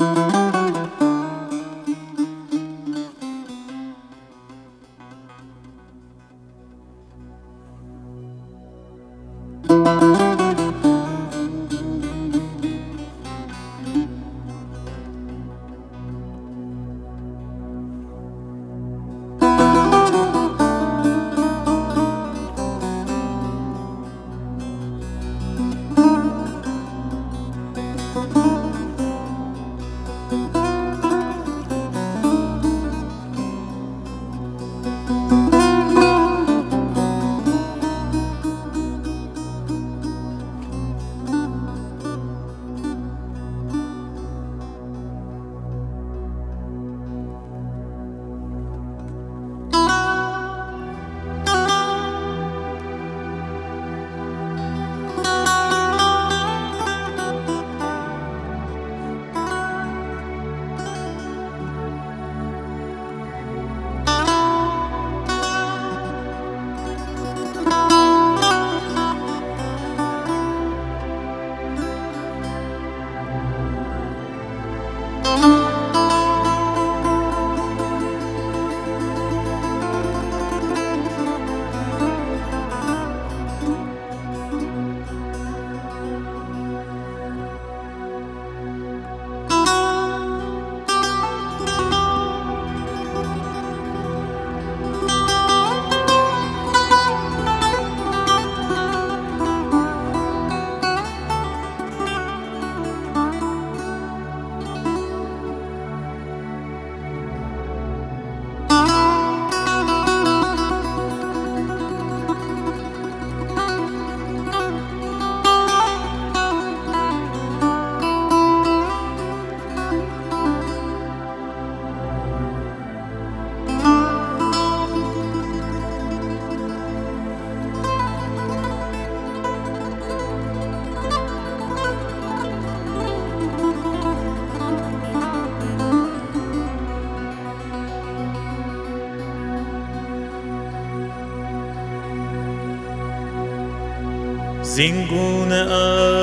زینگونه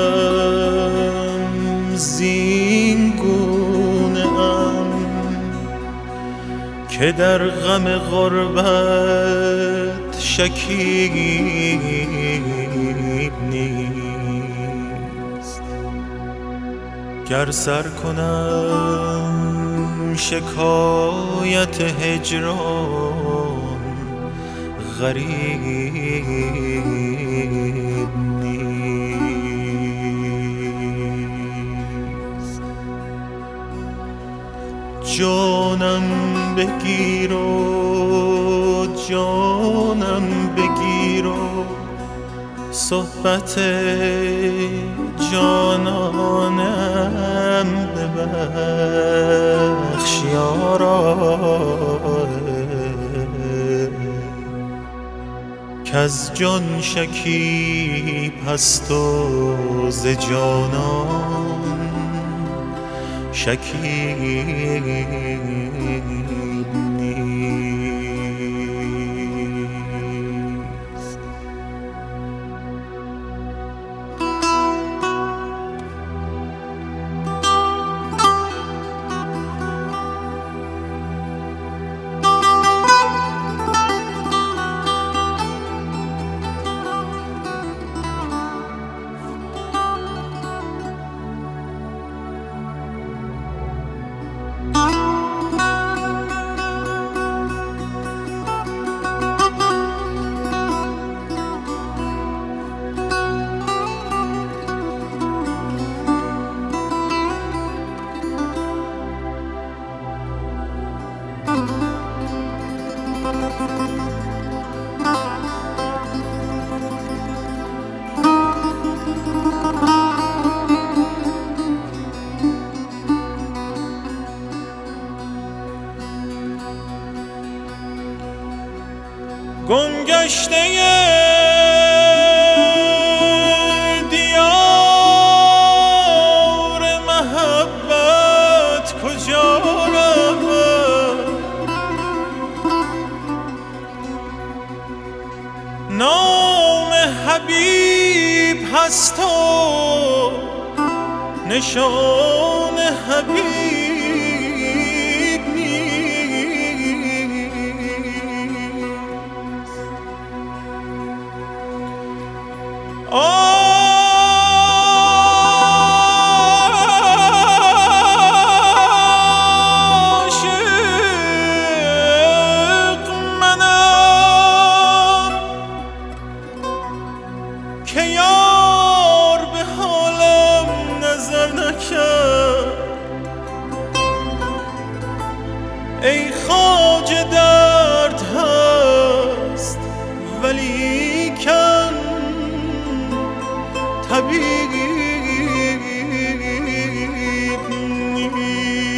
ام که در غم غربت شکیب نیست. گر سر کنم شکایت هجران غریب نیست. جانم بگیر و جانم بگیر و صحبت جانانم ببخش یارا، کز جان شکیب هست و ز جانان شکیب نیست. گمگشته دیار محبت کجا رود؟ نام حبیب هست و نشان حبیب که یار به حالم نظر نکرد. ای خواجه درد هست ولی کن طبیب نیست.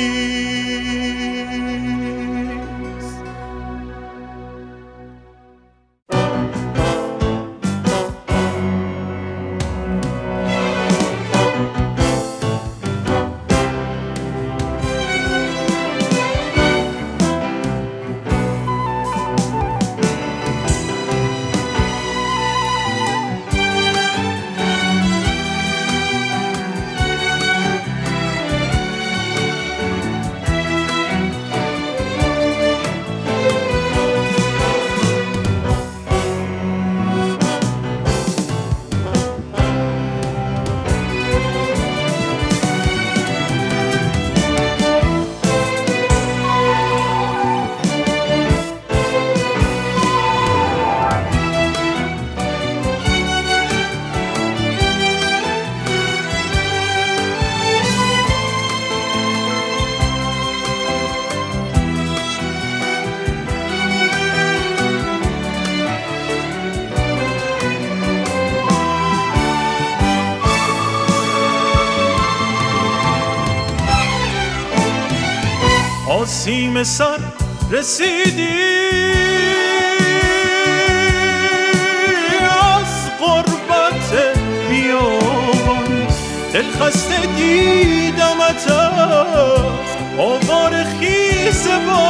آسیم سر رسیدی از غربت بیابان، دلخسته دیدمت از آوار خیز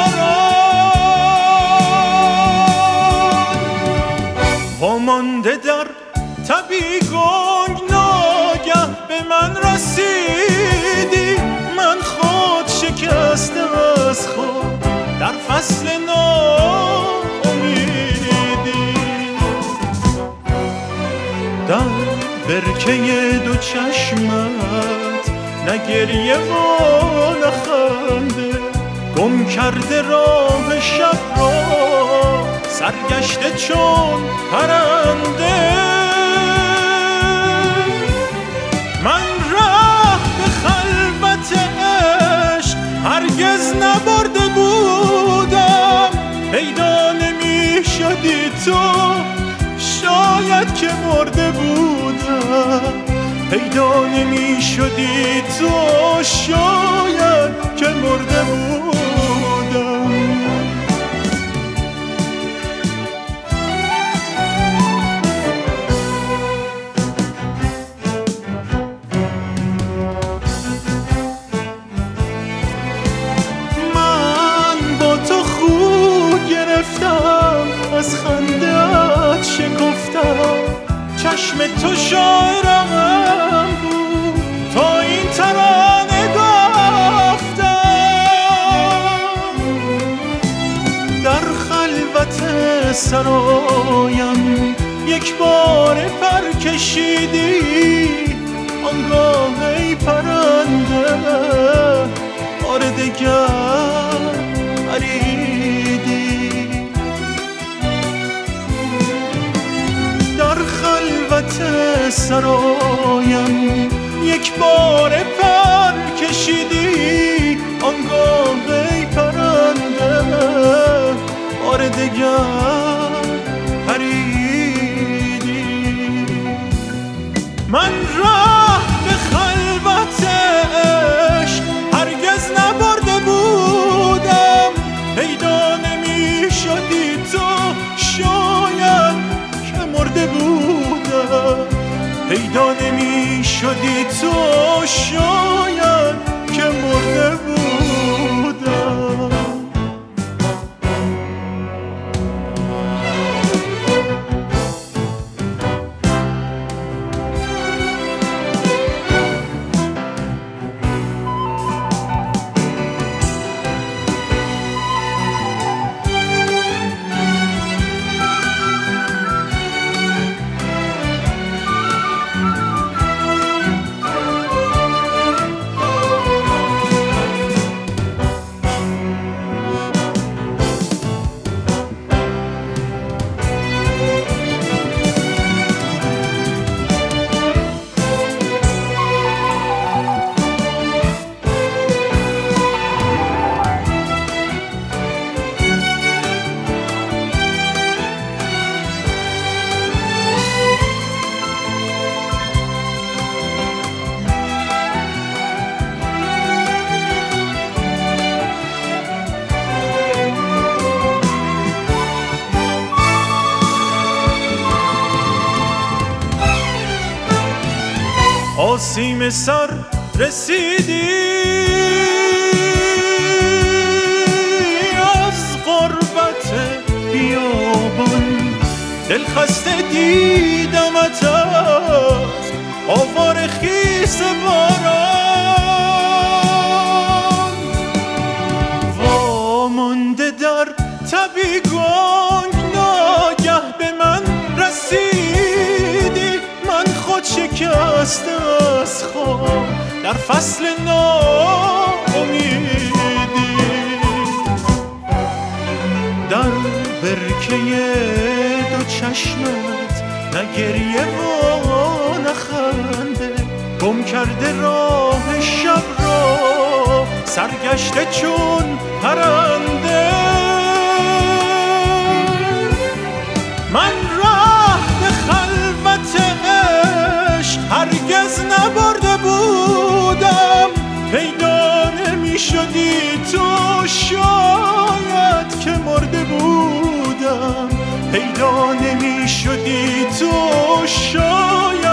باران. وامانده در تبی گنگ ناگه به من رسیدی، من خود شکسته از خود در فصل ناامیدی. در برکه دو چشمت نه گریه و نه خنده، گم کرده راه شب را سرگشته چون پرنده. من راه به خلوت عشق هرگز نبرده بودم، پیدا نمی شدی تو شاید که مرده بودم، پیدا نمی شدی تو شاید که مرده بودم. از خنده‌ات شکفتم، چشم تو شاعرم بود تا این ترانه گفتم. در خلوت سرایم یک بار پر کشیدی، آنگاه ای پرنده بار دگر پریدی. در خلوت سرایم یک بار پر کشیدی، آنگاه ای پرنده بار دگر پریدی. من راه به خلوت عشق هرگز نبرده بودم، پیدا نمی شدی تو شاید که مرده بودم، پیدا نمی شدی تو شاید که مرده بودم. سیم سر رسیدی از غربت بیابان دل خسته دیدمت از آوار خیس باران وامانده در تبی گنگ ناگه به من رسیدی من خود شکسته از خواب در فصل ناامیدی در برکه دو چشمت نه گریه و نه خنده گم کرده راه شب را سرگشته چون پرنده من راه به خلوت عشق هرگز نبرده بودم پیدا نمی شدی تو شاید که مرده بودم پیدا نمی شدی تو شاید